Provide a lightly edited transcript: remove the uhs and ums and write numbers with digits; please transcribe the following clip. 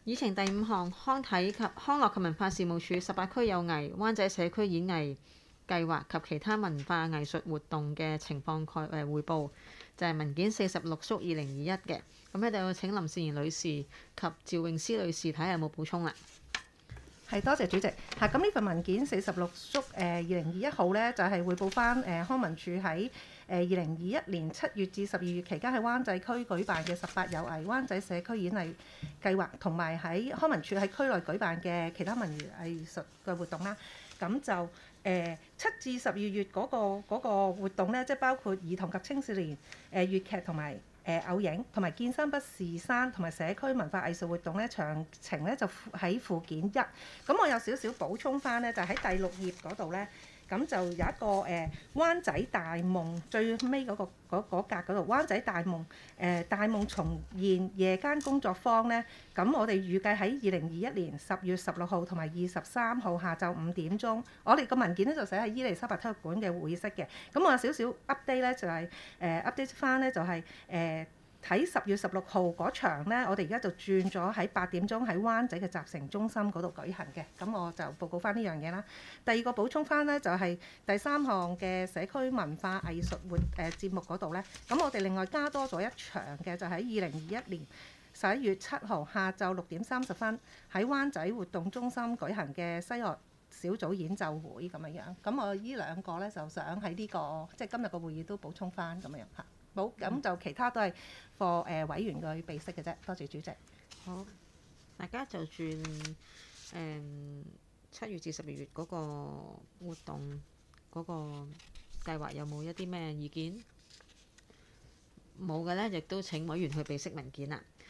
議程第5項，康樂及文化事務署18區有藝灣仔社區演藝計劃及其他文化藝術活動嘅情況匯報，就係文件46/2021嘅。咁喺度請林善賢女士及趙詠詩女士睇下有冇補充啦。 係，多謝主席嚇。咁呢份文件46/2021號呢，就係匯報翻康文署喺2021年7月至12月期間喺灣仔區舉辦嘅18有藝灣仔社區演藝計劃，同埋喺康文署喺區內舉辦嘅其他文藝術嘅活動啦。咁就7至12月嗰個活動呢，即係包括兒童及青少年粵劇同埋偶影同埋見山不是山同埋社區文化藝術活動咧，詳情咧就喺附件1。咁我有少少補充翻咧，就喺第6頁嗰度咧，咁就有一個灣仔大夢最尾嗰格嗰度，灣仔大夢大夢重現夜間工作坊咧。咁我哋預計喺2021年10月16號同埋23號下晝5點鐘，我哋個文件咧就寫喺伊利沙伯體育館嘅會議室嘅。咁我有少少 update 咧，就係update 翻咧，就係睇10月16號嗰場咧，我哋而家就轉咗喺8點鐘喺灣仔嘅集成中心嗰度舉行嘅。咁我就報告翻呢樣嘢啦。第二個補充翻咧，就係第3項嘅社區文化藝術節目嗰度咧，咁我哋另外加多咗一場嘅，就喺2021年11月7號下晝6點30分喺灣仔活動中心舉行嘅西樂小組演奏會咁樣樣。咁我呢兩個咧就想喺呢個即係今日個會議都補充翻咁樣嚇。好，咁就其他都係課委員嘅備悉嘅啫。多謝主席。 好，大家就轉7月至12月嗰個活動嗰個計劃有冇一啲咩意見？冇嘅呢，亦都請委員去備悉文件啦。